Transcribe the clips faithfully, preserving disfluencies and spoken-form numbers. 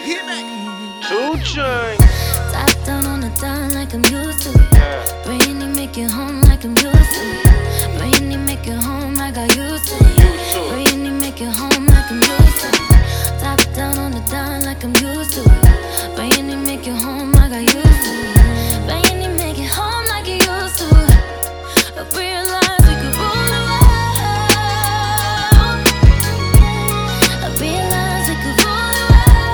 Two Chainz. Top down on the dime like I'm used to it. Yeah. Bring it, make it home like I'm used to it. Bring it, make it home, I got used to it. Bring it, make it home like I'm used to it. Top down on the dime like I'm used to it. Bring it, make it home, I got used to it. Bring it, make it home like you used to it. I realized we could rule the world. I realized we could rule the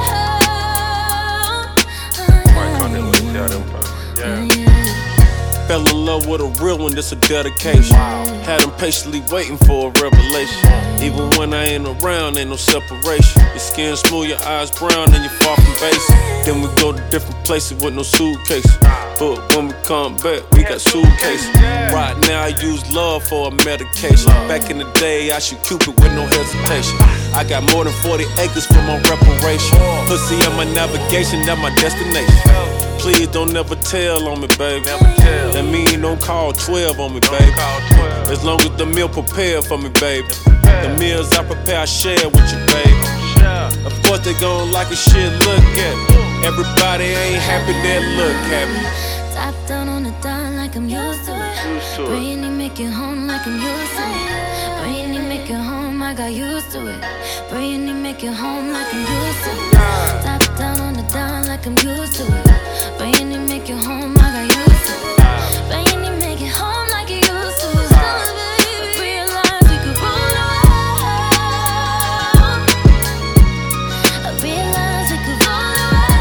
world. Might come in with yeah, them folks. Yeah. Fell in love with a real one, this a dedication. Wow. Had them patiently waiting for a revelation. Even when I ain't around, ain't no separation. Your skin smooth, your eyes brown, and you're far from basic. Then we go to different places with no suitcase. But when we come back, we got suitcases. Right now I use love for a medication. Back in the day, I shoot Cupid with no hesitation. I got more than forty acres for my reparation. Pussy on my navigation, that's my destination. Please don't never tell on me, baby. That mean don't call twelve on me, baby. As long as the meal prepared for me, baby. The meals I prepare, I share with you, baby. Of course they gon' like a shit, look at me. Everybody ain't happy, they look happy. Top down on the dime like I'm used to it. Bring it, make it home like I'm used to it. Bring it, make it home, I got used to it. Bring it, make it home like I'm used to it. Top down on the dime like I'm used to it. Bring it, make it home, I got used to it. Bring it, make it home like you used to it. I realized we could rule the world. I realized we could rule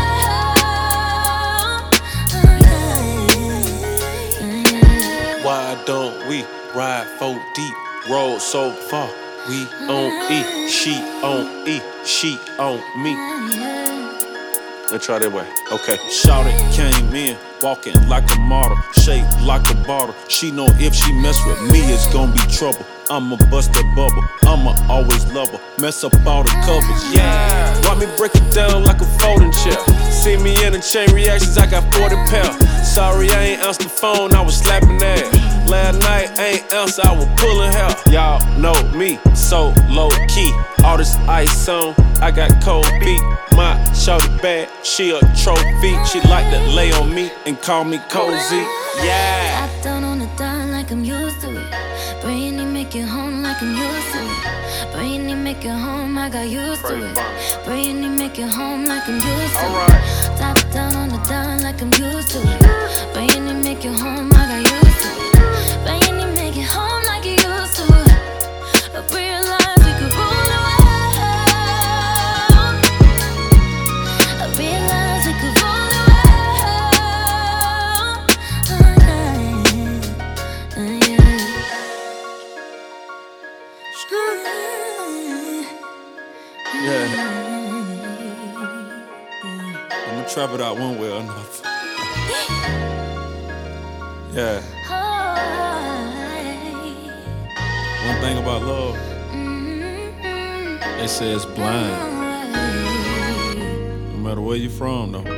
the world. Why don't we ride four deep, roll so far? We on E, she on E, she on me. Let's try that way. Okay. Shawty came in, walking like a model, shaped like a bottle. She know if she mess with me, it's gonna be trouble. I'ma bust that bubble, I'ma always love her. Mess up all the covers, yeah. Watch me break it down like a folding chair. See me in the chain reactions, I got forty pounds. Sorry, I ain't answered the phone, I was slapping ass. Last night, ain't answer, I was pulling hair. Y'all know me, so low key. All this ice on, I got cold feet. My shorty bad, she a trophy. She like to lay on me and call me cozy. Yeah. Top down on the dime like I'm used to it. Bring it, make it home like I'm used to it. Bring it, make it home, I got used to it. Bring it, make it home like I'm used to it. Top down on the dime like I'm used to it. Bring it, make it home, I got used to it. Bring it, make it home like you used to it. I realized we could rule the world. I realized we could rule the world. Yeah. I'ma trap it out one way or another. Yeah. One thing about love, they say it's blind. No matter where you from, though,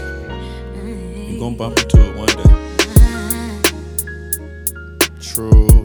you gon' bump into it one day. True.